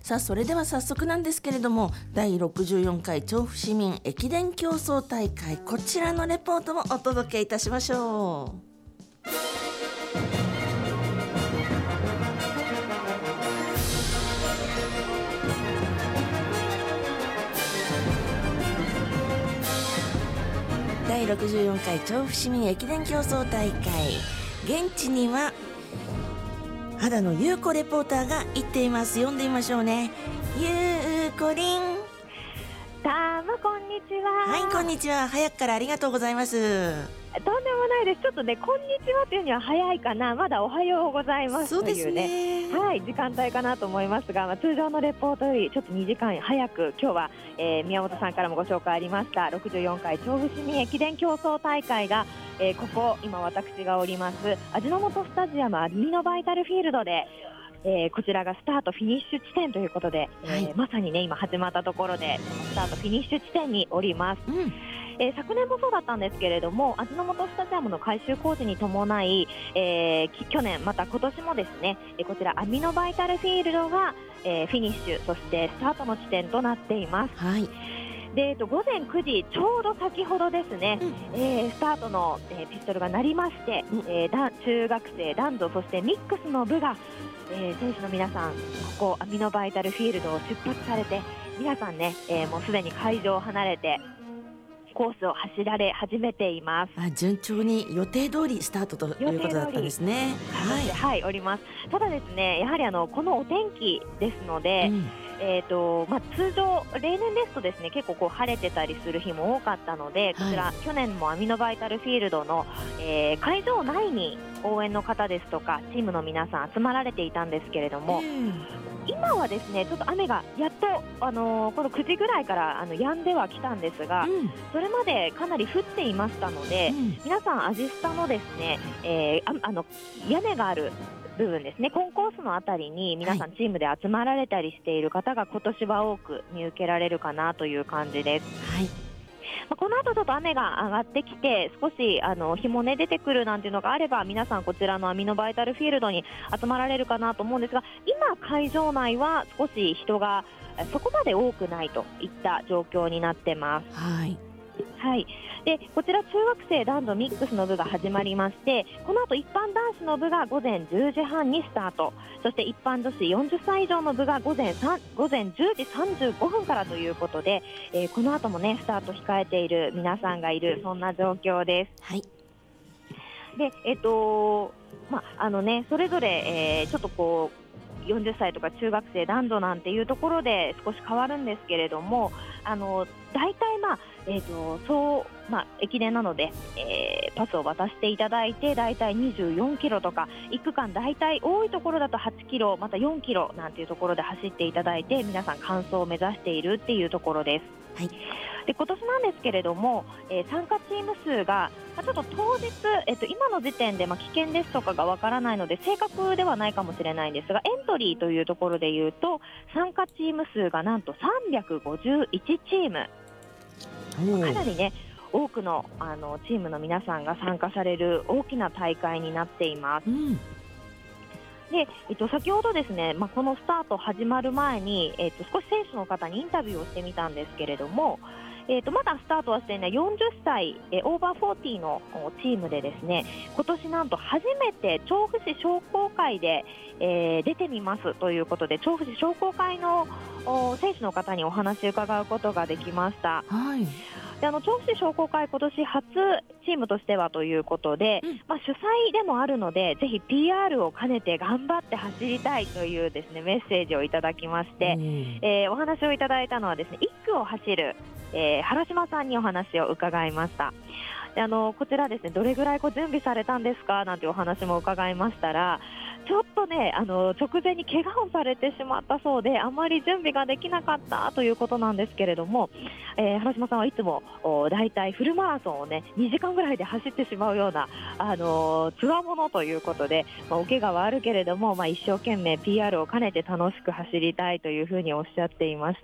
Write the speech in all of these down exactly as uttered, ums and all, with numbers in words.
さあそれでは早速なんですけれども、だいろくじゅうよんかい調布市民駅伝競争大会、こちらのレポートもお届けいたしましょう。だいろくじゅうよんかい調布市民駅伝競争大会、現地には肌野優子レポーターが行っています。読んでみましょうね。ゆうこりん。 どうもこんにちは。 はい、こんにちは。早くからありがとうございます。 とんでもないです。ちょっとね、こんにちはというには早いかな。まだおはようございますというね、 そうですね、 はい、時間帯かなと思いますが、まあ、通常のレポートよりちょっとにじかん早く、今日は、えー、宮本さんからもご紹介ありましたろくじゅうよんかい調布市民駅伝競争大会が、えー、ここ今私がおります味の素スタジアムアルミノバイタルフィールドで、えー、こちらがスタートフィニッシュ地点ということで、はい、えー、まさにね今始まったところでスタートフィニッシュ地点におります、うん、えー、昨年もそうだったんですけれども、味の素スタジアムの改修工事に伴い、えー、去年また今年もですね、えー、こちらアルミノバイタルフィールドが、えー、フィニッシュ、そしてスタートの地点となっています、はい。でえっと、午前くじちょうど先ほどですね、うん、えー、スタートの、えー、ピストルが鳴りまして、うん、えー、だ中学生男女そしてミックスの部が、えー、選手の皆さんここアミノバイタルフィールドを出発されて、皆さんね、えー、もうすでに会場を離れてコースを走られ始めています。 あ、順調に予定通りスタートということだったんですね。 はい、はい、おります。ただですね、やはりあのこのお天気ですので、うん、えーとまあ、通常例年ですとですね結構こう晴れてたりする日も多かったので、こちら、はい、去年もアミノバイタルフィールドの、えー、会場内に応援の方ですとかチームの皆さん集まられていたんですけれども、うん、今はですねちょっと雨がやっと、あのー、このくじぐらいからあの止んではきたんですが、うん、それまでかなり降っていましたので、うん、皆さんアジスタのですね、えー、ああの屋根がある部分ですね、コンコースのあたりに皆さんチームで集まられたりしている方が今年は多く見受けられるかなという感じです。はい、まあ、この後ちょっと雨が上がってきて少しあの日もね出てくるなんていうのがあれば、皆さんこちらのアミノバイタルフィールドに集まられるかなと思うんですが、今会場内は少し人がそこまで多くないといった状況になってます。はい、はい、でこちら中学生男女ミックスの部が始まりまして、この後一般男子の部が午前じゅうじはんにスタート、そして一般女子よんじゅっさい以上の部が午前さん午前じゅうじさんじゅうごふんからということで、えー、この後もねスタート控えている皆さんがいる、そんな状況です。はい、でえっとまあのねそれぞれ、えー、ちょっとこうよんじゅっさいとか中学生男女なんていうところで少し変わるんですけれども、あの大体まあえーとそうまあ、駅伝なので、えー、パスを渡していただいてだいたいにじゅうよんキロとか、いっ区間だいたい多いところだとはちキロ、またよんキロなんていうところで走っていただいて、皆さん完走を目指しているっていうところです。はい、で今年なんですけれども、えー、参加チーム数が、まあ、ちょっと当日、えー、と今の時点で、まあ、危険ですとかがわからないので正確ではないかもしれないんですが、エントリーというところでいうと参加チーム数がなんとさんびゃくごじゅういちチーム、かなりね多くの、あのチームの皆さんが参加される大きな大会になっています。うん、でえっと、先ほどですね、まあ、このスタート始まる前に、えっと、少し選手の方にインタビューをしてみたんですけれども、えっと、まだスタートはしていないよんじゅっさいえオーバーフォーティーのチームでですね、今年なんと初めて調布市商工会で、えー、出てみますということで、調布市商工会の選手の方にお話を伺うことができました。はい、であの調布市商工会今年初チームとしてはということで、うん、まあ、主催でもあるのでぜひ ピーアール を兼ねて頑張って走りたいというですねメッセージをいただきまして、うん、えー、お話をいただいたのはですねいっ区を走る、えー、原島さんにお話を伺いました。であのこちらですねどれぐらいこう準備されたんですかなんてお話も伺いましたら、ちょっとねあの直前に怪我をされてしまったそうであまり準備ができなかったということなんですけれども、えー、原島さんはいつもだいたいフルマラソンをねにじかんぐらいで走ってしまうようなあのつわものということで、まあ、お怪我はあるけれども、まあ、一生懸命 ピーアール を兼ねて楽しく走りたいというふうにおっしゃっていました。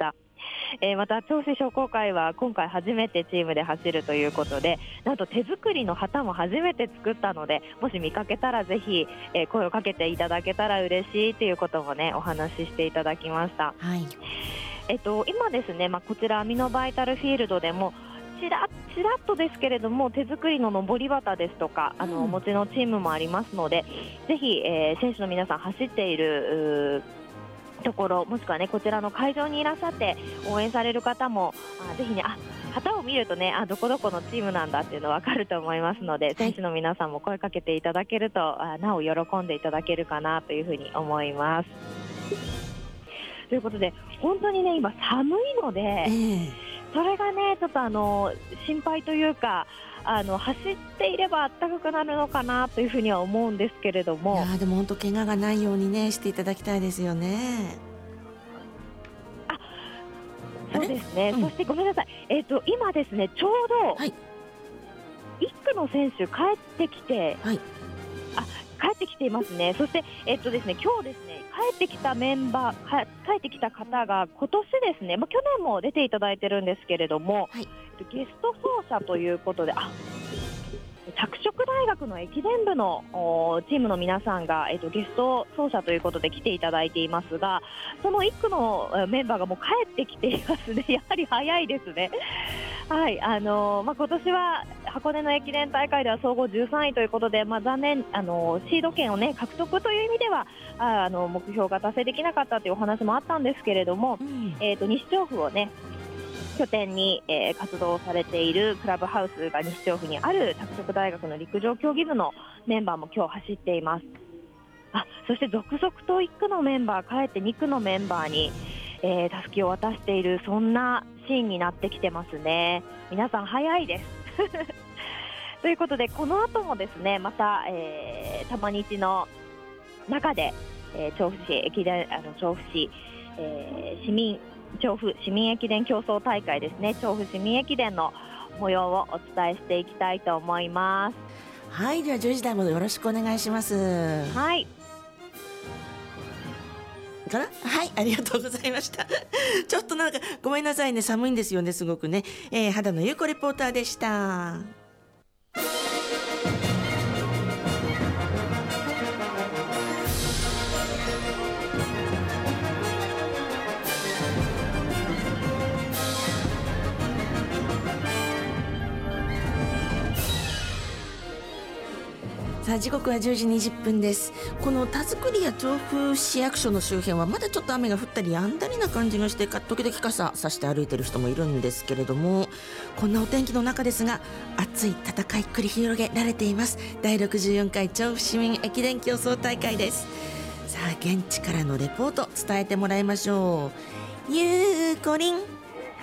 えー、また調子商工会は今回初めてチームで走るということで、なんと手作りの旗も初めて作ったので、もし見かけたらぜひ、えー、声をかけていただけたら嬉しいということもねお話ししていただきました。 はい。 えっと、今ですね、まあ、こちらアミノバイタルフィールドでもちらちらっとですけれども手作りの上り旗ですとか、あのお持ちのチームもありますので、ぜひ、えー、選手の皆さん走っているところ、もしくはねこちらの会場にいらっしゃって応援される方もあぜひね、あ旗を見るとね、あどこどこのチームなんだっていうの分かると思いますので、選手の皆さんも声かけていただけると、あなお喜んでいただけるかなというふうに思います。ということで本当にね今寒いので、えー、それがねちょっとあの心配というか、あの走っていれば暖かくなるのかなというふうには思うんですけれども、 いやでも本当怪我がないようにねしていただきたいですよね。 あそうですね、うん、そしてごめんなさい、えーと、今ですねちょうど、はい、いっくの選手帰ってきて、はい、あ帰ってきていますね。そして、えーとですね、今日ですね帰ってきたメンバー帰ってきた方が今年ですね、まあ、去年も出ていただいてるんですけれども、はい、ゲスト走者ということで、あ拓殖大学の駅伝部のチームの皆さんが、えーと、ゲスト走者ということで来ていただいていますが、そのいっくのメンバーがもう帰ってきていますね。やはり早いですね。はいあのーまあ、今年は箱根の駅伝大会では総合じゅうさんいということで、まあ、残念、あのー、シード権を、ね、獲得という意味ではああの目標が達成できなかったというお話もあったんですけれども、うん、えーと、西調布をね拠点に、えー、活動されているクラブハウスが西調布にある拓殖大学の陸上競技部のメンバーも今日走っています。あそして続々といっくのメンバー帰ってにくのメンバーにえー、たすきを渡している、そんなシーンになってきてますね。皆さん早いですということでこの後もですねまた、えー、玉日の中で、えー、調布市駅伝あの調布市、えー、市民調布市民駅伝競争大会ですね、調布市民駅伝の模様をお伝えしていきたいと思います。 はい、ではじゅうじ台もよろしくお願いします。 はいかなはい、ありがとうございましたちょっとなんかごめんなさいね、寒いんですよねすごくね、えー、肌のゆうこレポーターでした。さあ時刻はじゅうじにじゅっぷんです。この田作や調布市役所の周辺はまだちょっと雨が降ったり止んだりな感じがして、時々傘さして歩いてる人もいるんですけれども、こんなお天気の中ですが熱い戦い繰り広げられています。だいろくじゅうよんかい調布市民駅伝競争大会です。さあ現地からのレポート伝えてもらいましょう。ゆうこりん。はい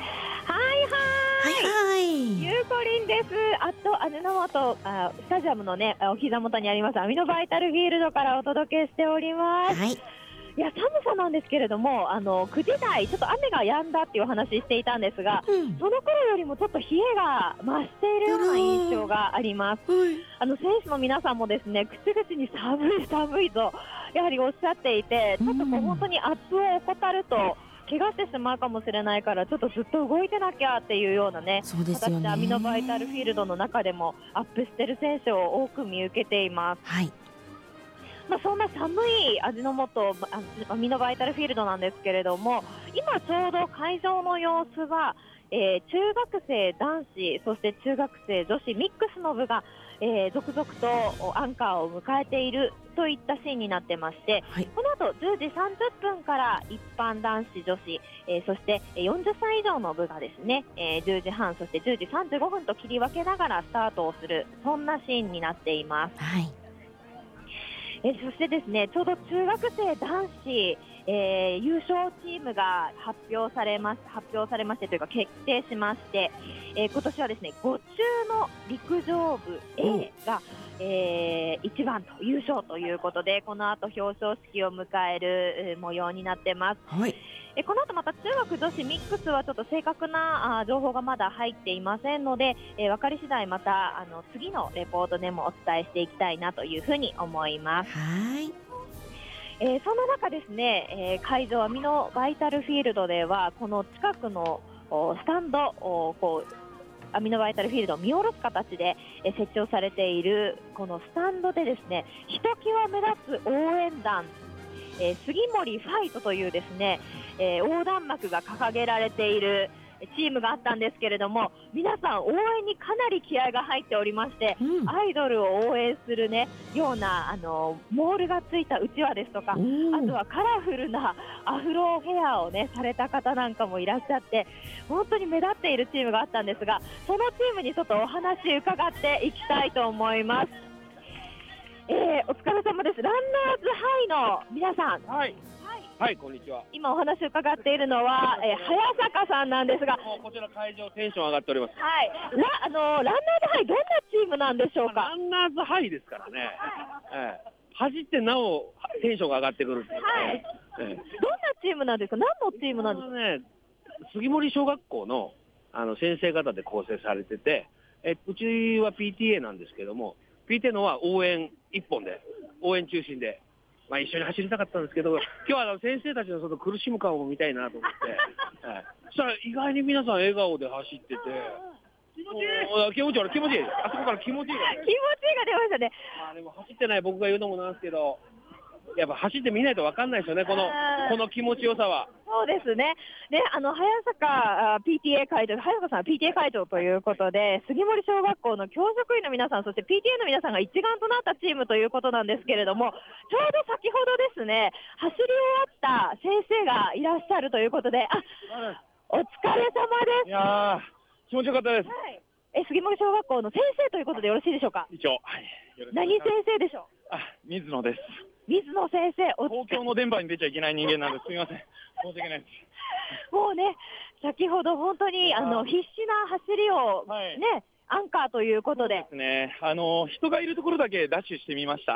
はいはい、ゆうこりんです。あと味の素あスタジアムのねお膝元にありますアミノバイタルフィールドからお届けしております。はい、いや寒さなんですけれども、あのくじ台ちょっと雨が止んだっていうお話していたんですが、うん、その頃よりもちょっと冷えが増しているような印象があります。あの選手の皆さんもですね口々に寒い寒いとやはりおっしゃっていて、ちょっとこう本当に圧を怠ると怪我してしまうかもしれないから、ちょっとずっと動いてなきゃっていうようなね、 そうですよね、 形でアミノバイタルフィールドの中でもアップしている選手を多く見受けています。はい、まあ、そんな寒い味の素アミノバイタルフィールドなんですけれども、今ちょうど会場の様子は、えー、中学生男子そして中学生女子ミックスの部が、えー、続々とアンカーを迎えているといったシーンになってまして、はい、この後じゅうじさんじゅっぷんから一般男子女子、えー、そしてよんじゅっさい以上の部がですね、えー、じゅうじはんそしてじゅうじさんじゅうごふんと切り分けながらスタートをする、そんなシーンになっています。はい、えー、そしてですねちょうど中学生男子、えー、優勝チームが発表されます発表されましてというか決定しまして、えー、今年はですねご中の陸上部 A が、えー、いちばんと優勝ということで、この後表彰式を迎える模様になってます。はい、えこの後また中学女子ミックスはちょっと正確なあ情報がまだ入っていませんので、えー、分かり次第またあの次のレポートでもお伝えしていきたいなというふうに思います。はい、 えー、そんな中ですね、えー、会場アミノバイタルフィールドではこの近くのスタンドをこうアミノバイタルフィールドを見下ろす形で、えー、設置をされているこのスタンドでですね、ひときわ目立つ応援団、えー、杉森ファイトというですね、えー、横断幕が掲げられているチームがあったんですけれども、皆さん応援にかなり気合が入っておりまして、うん、アイドルを応援する、ね、ようなあのモールがついたうちわですとか、あとはカラフルなアフロヘアを、ね、された方なんかもいらっしゃって、本当に目立っているチームがあったんですが、そのチームにちょっとお話伺っていきたいと思います。えー、お疲れ様です。ランナーズハイの皆さん、 はいはい、こんにちは。 今お話を伺っているのは、えー、早坂さんなんですが、 もうこちら会場テンション上がっております。 はい、ラあのランナーズハイどんなチームなんでしょうか。 ランナーズハイですからね。はい、えー、走ってなおテンションが上がってくるっていう、 はい、えー、どんなチームなんですか。何のチームなんですか。 ね、杉森小学校のあの先生方で構成されてて、えうちは ピーティーエー なんですけども、ピーティーエー のは応援一本で応援中心で。まあ、一緒に走りたかったんですけど、今日はあの先生たちのその苦しむ顔も見たいなと思って、はい、そしたら意外に皆さん笑顔で走ってて、気持ちいい気持ちいい気持ちいい、あそこから気持ちいいが、 気持ちいいが出ましたね。 まあ、でも走ってない僕が言うのもなんですけど、やっぱ走ってみないと分かんないですよね、このこの気持ちよさは。 そうですね。で、あの早坂 ピーティーエー 会長、早坂さんは ピーティーエー 会長ということで、杉森小学校の教職員の皆さん、そして ピーティーエー の皆さんが一丸となったチームということなんですけれども、ちょうど先ほどですね、走り終わった先生がいらっしゃるということで、あ、お疲れ様です。 いやー、気持ちよかったです。 はい、え杉森小学校の先生ということでよろしいでしょうか。 一応、はい、 何先生でしょう。 あ、水野です。 水野先生、 東京の電波に出ちゃいけない人間なんです。すみません、申し訳ないです。 もうね、先ほど本当にあの必死な走りを、ね、はい、アンカーということで。 そうですね、あの人がいるところだけダッシュしてみました。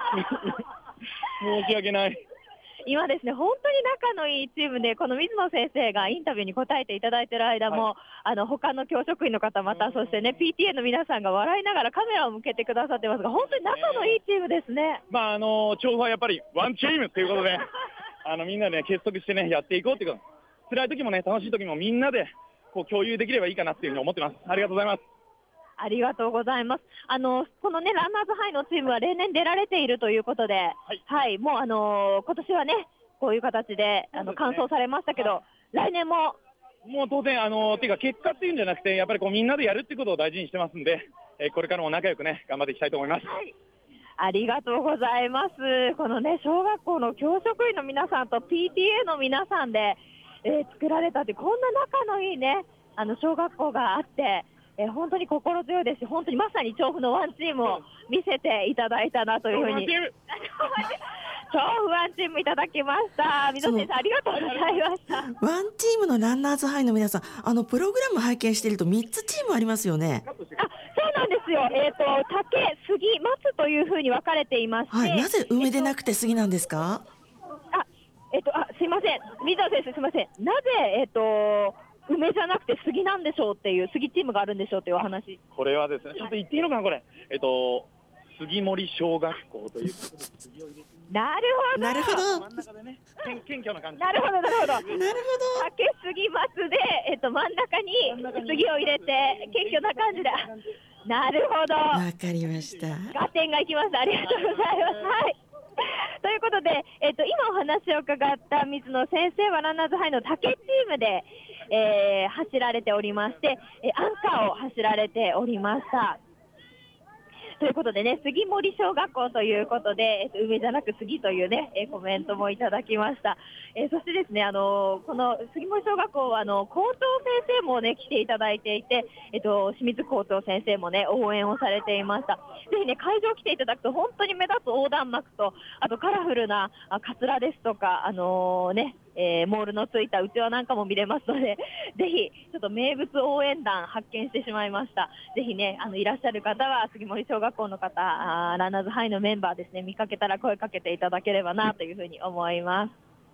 申し訳ない。 今ですね、本当に仲のいいチームで、この水野先生がインタビューに答えていただいている間も、はい、あの他の教職員の方、またそしてね、ピーティーエー の皆さんが笑いながらカメラを向けてくださってますが、本当に仲のいいチームですね。 まあ、あの調布はやっぱりワンチームということで、あのみんなで、ね、結束してね、やっていこうということ、辛い時もね、楽しい時もみんなでこう共有できればいいかなっていうふうに思ってます。ありがとうございます。 ありがとうございます。あのこのね、ランナーズハイのチームは例年出られているということで、はい、はい、もうあの今年はね、こういう形であの完走されましたけど、来年ももう当然、あのていうか結果っていうんじゃなくて、やっぱりこうみんなでやるってことを大事にしてますんで、えー、これからも仲良くね、頑張っていきたいと思います。 はい、ありがとうございます。このね、小学校の教職員の皆さんと ピーティーエー の皆さんで、えー、作られたって、こんな仲のいいね、あの小学校があって、えー、本当に心強いですし、本当にまさに調布のワンチームを見せていただいたなというふうに。超不安チームいただきました。水野先生、ありがとうございました。 ワンチームのランナーズハイの皆さん、あのプログラム拝見しているとみっつチームありますよね。 あ、そうなんですよ。えっ、ー、と竹、杉、松というふうに分かれていまして、 はい、なぜ梅でなくて杉なんですか。 あ、えっ、ー、とあすいません、水野先生、すいません。なぜえっ、ー、と梅じゃなくて杉なんでしょうっていう、杉チームがあるんでしょうというお話。 これはですね、ちょっと言っていいのかな、これ。えっ、ー、と杉森小学校ということで杉を入れて。 なるほど。 なるほど。 真ん中でね、謙虚な感じ。 なるほど、なるほど。なるほど。 竹杉松で、えっと、真ん中に杉を入れて、謙虚な感じで。なるほど。 わかりました。 合点がいきました。ありがとうございます。はい。ということで、えっと、今お話を伺った水野先生はランナーズハイの竹チームで、えー、走られておりまして、えアンカーを走られておりました。ということでね、杉森小学校ということで、梅じゃなく杉というね、えコメントもいただきました。えー、そしてですね、あのー、この杉森小学校はあの校長先生もね来ていただいていて、えっと清水校長先生もね応援をされていました。ぜひね会場来ていただくと本当に目立つ横断幕と、あとカラフルなカツラですとか、あのー、ね。えー、モールのついたうちわなんかも見れますので、ぜひちょっと名物応援団発見してしまいました。ぜひね、あのいらっしゃる方は杉森小学校の方、あランナーズハイのメンバーですね、見かけたら声かけていただければなというふうに思います。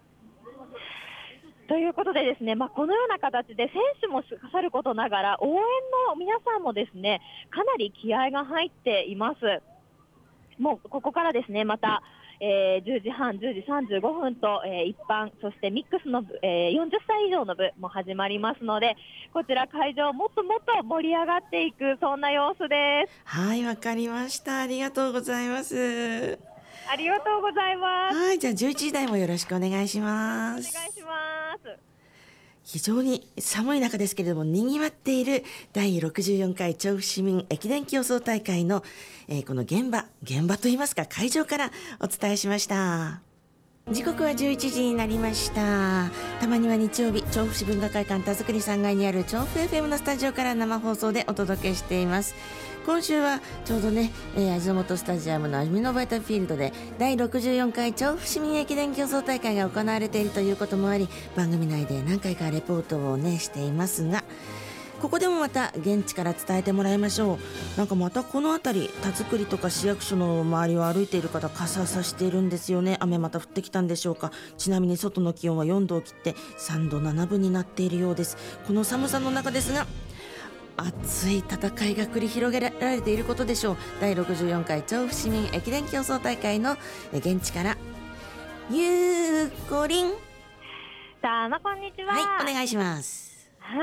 ということでですね、まあ、このような形で選手もさることながら応援の皆さんもですね、かなり気合が入っています。もうここからですね、またえー、じゅうじはん、じゅうじさんじゅうごふんと、えー、一般、そしてミックスの部、えー、よんじゅっさい以上の部も始まりますので、こちら会場もっともっと盛り上がっていく、そんな様子です。 はい、わかりました。ありがとうございます。 ありがとうございます。 はい、じゃあじゅういちじ台もよろしくお願いします。 お願いします。 非常に寒い中ですけれども、賑わっているだいろくじゅうよんかい調布市民駅伝競争大会の、えー、この現場、現場といいますか会場からお伝えしました。時刻はじゅういちじになりました。たまには日曜日、調布市文化会館田作さんがいにある調布 エフエム のスタジオから生放送でお届けしています。今週はちょうどね、えー、味の素スタジアムのアミノバイタフィールドでだいろくじゅうよんかい調布市民駅伝競争大会が行われているということもあり、番組内で何回かレポートをねしていますが、ここでもまた現地から伝えてもらいましょう。なんかまたこの辺り、田作とか市役所の周りを歩いている方、傘さしているんですよね。雨また降ってきたんでしょうか。ちなみに外の気温はよんどを切ってさんどななぶになっているようです。この寒さの中ですが、熱い戦いが繰り広げられていることでしょう。だいろくじゅうよんかい調布市民駅伝競争大会の現地からゆうこりんさあ、まこんにちは。 はい、お願いします。 はい、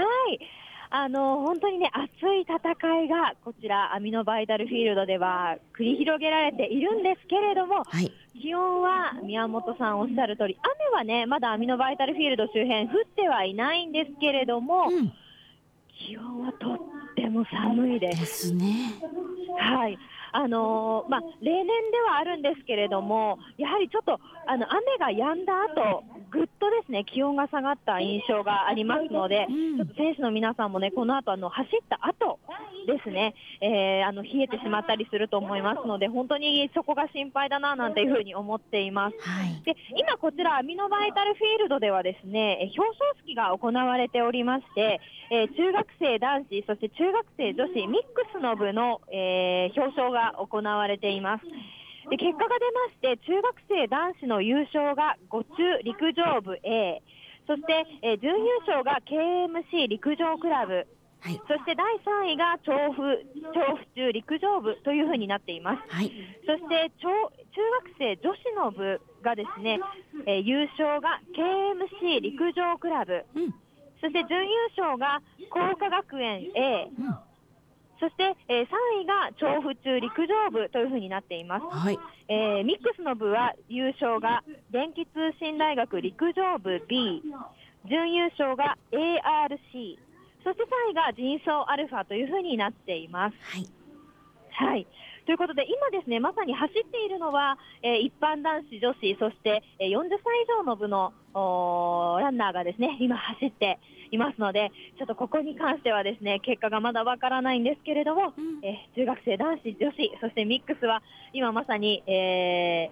あの本当にね、熱い戦いがこちらアミノバイタルフィールドでは繰り広げられているんですけれども、 はい、 気温は宮本さんおっしゃる通り、雨はねまだアミノバイタルフィールド周辺降ってはいないんですけれども、うん、気温はとっても寒いです。 ですね。 はい、あのーまあ、例年ではあるんですけれども、やはりちょっとあの雨が止んだ後、ぐっとですね気温が下がった印象がありますので、うん、ちょっと選手の皆さんもねこの後あの走った後ですね、えー、あの冷えてしまったりすると思いますので、本当にそこが心配だななんていうふうに思っています。 はい、 で今こちらアミノバイタルフィールドではですね表彰式が行われておりまして、えー、中学生男子そして中学生女子ミックスの部の、えー、表彰が行われています。で結果が出まして、中学生男子の優勝がご中陸上部 A、 そして、えー、準優勝が ケーエムシー 陸上クラブ、はい、そしてだいさんいが調布調布中陸上部というふうになっています。 はい、 そして中学生女子の部がですね、えー、優勝が ケーエムシー 陸上クラブ、うん、そして準優勝が工科学園 A、うん、そして、えー、さんいが調布中陸上部というふうになっています。 はい、 えー、ミックスの部は優勝が電気通信大学陸上部 B、 準優勝が エーアールシー、 そしてさんいが人相アルファというふうになっています。 はい、 はい、ということで今ですねまさに走っているのは、えー、一般男子女子そして、えー、よんじゅっさい以上の部のランナーがですね今走っていますので、ちょっとここに関してはですね結果がまだわからないんですけれども、うん、えー、中学生男子女子そしてミックスは今まさに、え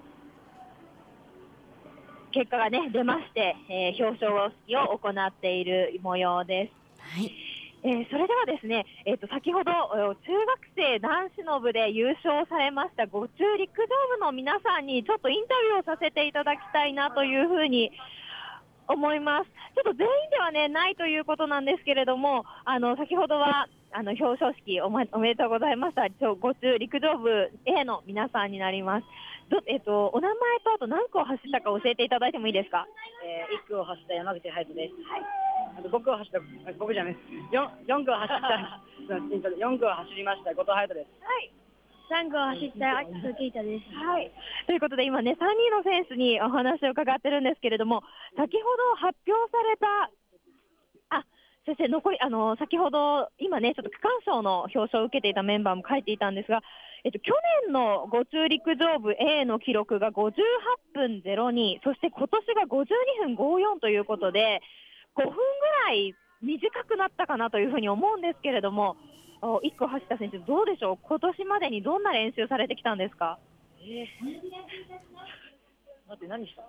ー、結果がね出まして、えー、表彰式を行っている模様です。 はい、 えー、それではですね、えー、と先ほど中学生男子の部で優勝されましたご中陸上部の皆さんにちょっとインタビューをさせていただきたいなというふうに思います。ちょっと全員ではねないということなんですけれども、あの先ほどはあの表彰式 お, おめでとうございました。ご中陸上部 A の皆さんになります。ど、えー、とお名前とあと何区を走ったか教えていただいてもいいですか？ えー、いっ区を走った山口隼人です。はい、あとご区を走った僕じゃないです。 4, 4区を走ったよん区を走りました後藤隼人です。 はい、 さん区を走った秋田圭太です。 はい。ということで今ねさんにんの選手にお話を伺ってるんですけれども、先ほど発表されたあ先生残りあの先ほど今ねちょっと区間賞の表彰を受けていたメンバーも書いていたんですが、えっと去年のご中陸上部 A の記録がごじゅうはっぷんゼロに、そして今年がごじゅうにふんごじゅうよんということでごふんぐらい短くなったかなというふうに思うんですけれども、いっ区を走った選手どうでしょう、今年までにどんな練習されてきたんですか？ えー、待って何した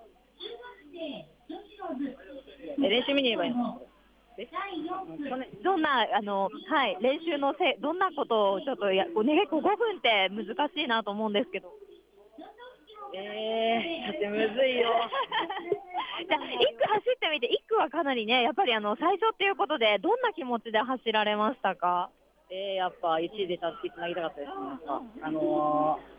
え練習見に行けばいいの？えどんなあの、はい、練習のせどんなことをちょっとやね結構ごふんって難しいなと思うんですけど。 えー、だってむずいよじゃあいっ区走ってみて、いっ区はかなりねやっぱりあの最初っていうことでどんな気持ちで走られましたか？ えー、やっぱいちいでたすきつなぎたかったですね。あのー、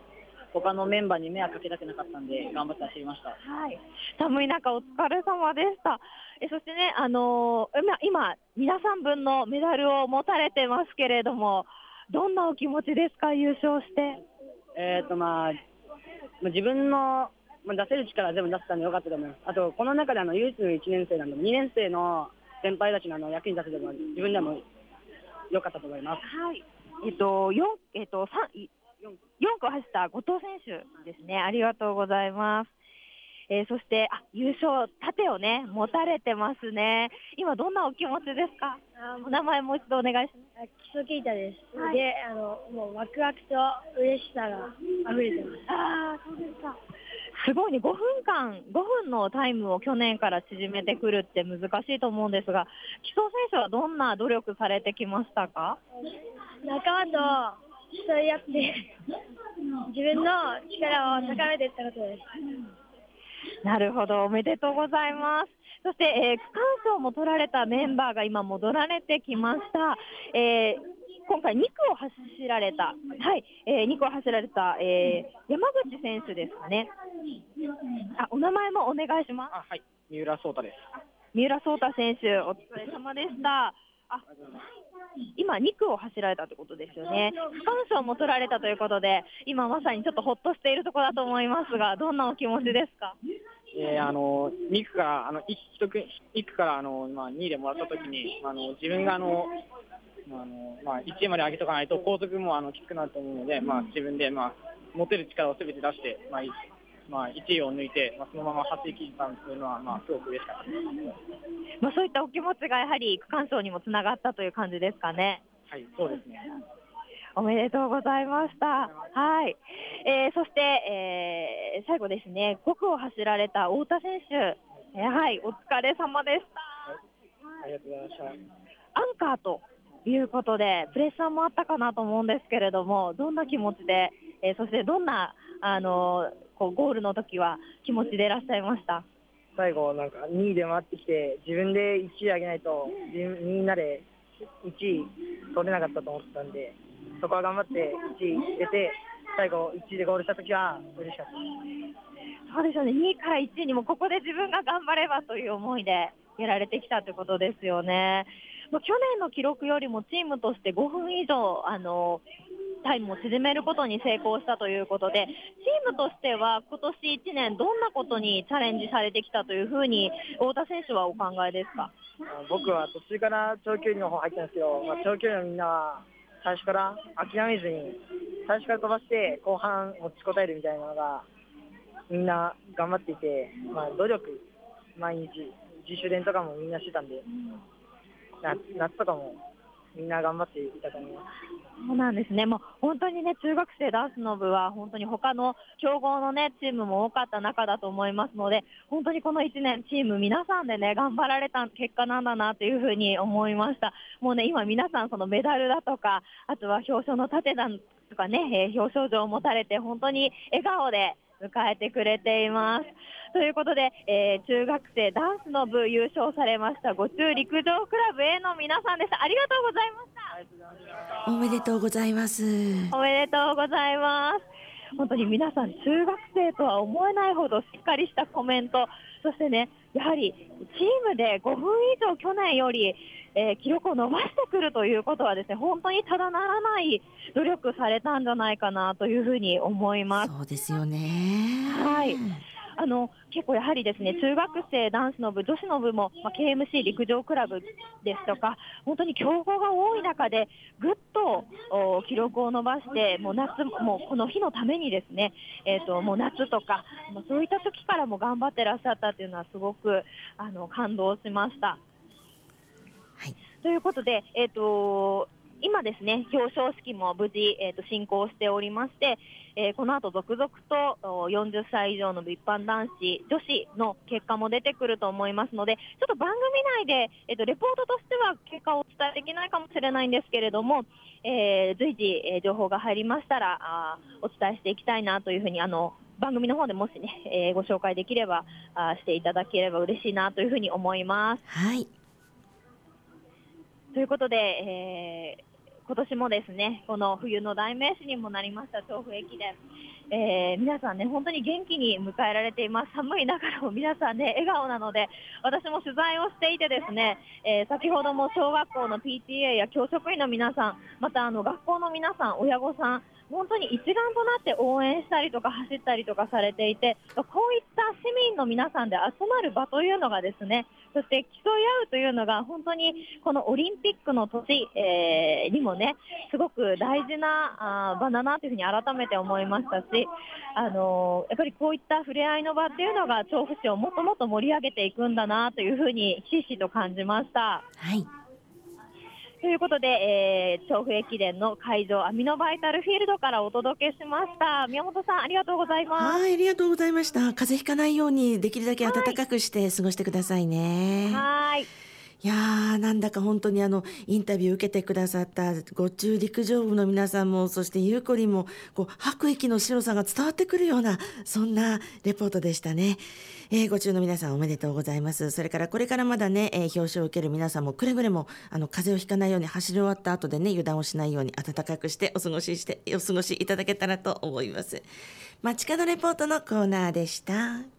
他のメンバーに迷惑かけたくなかったんで頑張って走りました。 はい、寒い中お疲れ様でした。えそしてね、あのー、今皆さん分のメダルを持たれてますけれども、どんなお気持ちですか、優勝して。 えーとまあ、自分の出せる力全部出せたんでよかったと思います。あとこの中であの唯一のいちねん生なのでにねん生の先輩たちのあの役に立てても自分でも良かったと思います。 はい。えっとよんえっとさん よん区走った後藤選手ですね。ありがとうございます。えー、そしてあ優勝盾をね持たれてますね。今どんなお気持ちですか。お名前もう一度お願いします。 木曽圭太です。 はい、 で、あのもうワクワクと嬉しさが溢れてます。 ああ、そうですか。すごいね、ごふんかん、ごふんのタイムを去年から縮めてくるって難しいと思うんですが、木曽選手はどんな努力されてきましたか。 仲間と競い合って自分の力を高めていったことです。 なるほど、おめでとうございます。そして、えー、区間賞も取られたメンバーが今戻られてきました。えー、今回に区を走られた、はい、えー、に区を走られた、えー、山口選手ですかね。あ、お名前もお願いします。 あ、はい、三浦颯太です。 三浦颯太選手、お疲れ様でした。あ、今に区を走られたということですよね。区間賞も取られたということで、今まさにちょっとほっとしているところだと思いますが、どんなお気持ちですか。 えー、あのに区からあのいっ区からあの、まあ、にいでもらったときにあの自分があのあの、まあ、いちいまで上げとかないと後続もあのきつくなると思うので、まあ、自分で、まあ、持てる力をすべて出して、まあいまあ、いちいを抜いて、まあ、そのまま走り切ったというのは、まあ、すごく嬉しかったです。 まあ、そういったお気持ちがやはり区間賞にもつながったという感じですかね。 はい、そうですね。 おめでとうございました。はい、えー、そして、えー、最後ですね、ご区を走られた太田選手、えー、はい、お疲れ様でした。 ありがとうございました。 アンカーということでプレッシャーもあったかなと思うんですけれども、どんな気持ちで、えー、そしてどんなあのこうゴールの時は気持ちでいらっしゃいました。 最後なんかにいで回ってきて自分でいちい上げないとみんなでいちい取れなかったと思ってたんで、そこは頑張っていちい出て最後いちいでゴールした時は嬉しかったです。 そうですよね、にいからいちいにもここで自分が頑張ればという思いでやられてきたということですよね。もう去年の記録よりもチームとしてごふん以上あのタイムを縮めることに成功したということで、チームとしては今年いちねんどんなことにチャレンジされてきたというふうに太田選手はお考えですか。 僕は途中から長距離の方入ったんですけど、まあ、長距離のみんなは最初から諦めずに最初から飛ばして後半持ちこたえるみたいなのがみんな頑張っていて、まあ、努力毎日自主練とかもみんなしてたんで、な夏とかもみんな頑張っていたと思います。 そうなんですね。もう本当にね、中学生ダンスの部は本当に他の強豪のねチームも多かった中だと思いますので、本当にこのいちねんチーム皆さんでね頑張られた結果なんだなというふうに思いました。もうね今皆さんそのメダルだとか、あとは表彰の盾だとかね、えー、表彰状を持たれて本当に笑顔で迎えてくれています。ということで、えー、中学生ダンスの部優勝されましたご中陸上クラブ A の皆さんでした。ありがとうございました。 おめでとうございます。 おめでとうございます。本当に皆さん中学生とは思えないほどしっかりしたコメント、そしてねやはりチームでごふん以上去年より、えー、記録を伸ばしてくるということはですね、本当にただならない努力されたんじゃないかなというふうに思います。 そうですよね。 はい、あの結構やはりですね中学生ダンスの部、女子の部も、まあ、ケーエムシー 陸上クラブですとか本当に強豪が多い中でぐっと記録を伸ばして、もう夏もうこの日のためにですね、えー、ともう夏とか、まあ、そういった時からも頑張ってらっしゃったというのはすごくあの感動しました。はい、ということで、えーと今ですね表彰式も無事、えー、と進行しておりまして、えー、この後続々とよんじゅっさい以上の一般男子女子の結果も出てくると思いますので、ちょっと番組内で、えー、とレポートとしては結果をお伝えできないかもしれないんですけれども、えー、随時、えー、情報が入りましたらあお伝えしていきたいなというふうにあの番組の方でもしね、えー、ご紹介できればあしていただければ嬉しいなというふうに思います。 はい。 ということで、えー今年もですね、この冬の代名詞にもなりました調布駅伝、えー、皆さんね、本当に元気に迎えられています。寒いながらも皆さんね、笑顔なので、私も取材をしていてですね、えー、先ほども小学校の ピーティーエー や教職員の皆さん、またあの学校の皆さん、親御さん、本当に一丸となって応援したりとか走ったりとかされていて、こういった市民の皆さんで集まる場というのがですね、そして競い合うというのが本当にこのオリンピックの年、えー、にもね、すごく大事なあ場だなというふうに改めて思いましたし、あのー、やっぱりこういった触れ合いの場っていうのが調布市をもっともっと盛り上げていくんだなというふうにひしひしと感じました。 はい。 ということで、えー、調布駅伝の会場アミノバイタルフィールドからお届けしました。宮本さん、ありがとうございます。 はい、ありがとうございました。風邪ひかないようにできるだけ暖かくして過ごしてくださいね。 はい。 いやー、なんだか本当にあのインタビュー受けてくださったご中陸上部の皆さんも、そしてゆうこりんもこう吐く息の白さが伝わってくるような、そんなレポートでしたね。えー、ご中の皆さんおめでとうございます。それからこれからまだね、えー、表彰を受ける皆さんもくれぐれもあの風邪をひかないように、走り終わった後でね、油断をしないように暖かくしてお過ごししてお過ごしいただけたらと思います。街角レポートのコーナーでした。